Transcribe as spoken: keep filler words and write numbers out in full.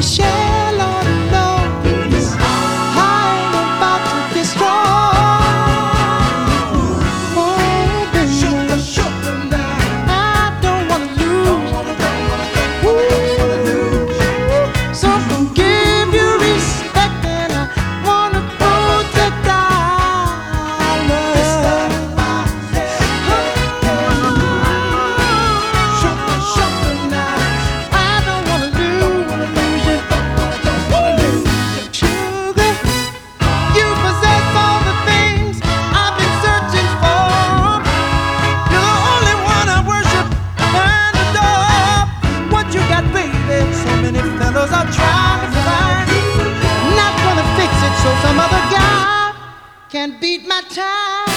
share, Lord knows I ain't about to destroy. Oh, baby, sugar, sugar now. I don't wanna lose. Ooh, so I'm gonna give you respect, and I wanna protect our love. Sugar, sugar now. I don't wanna lose you. Sugar, you possess all the things I've been searching for. You're the only one I worship and adore. What you got, baby? So many fellows are trying to find. Not gonna fix it so some other guy can beat my time.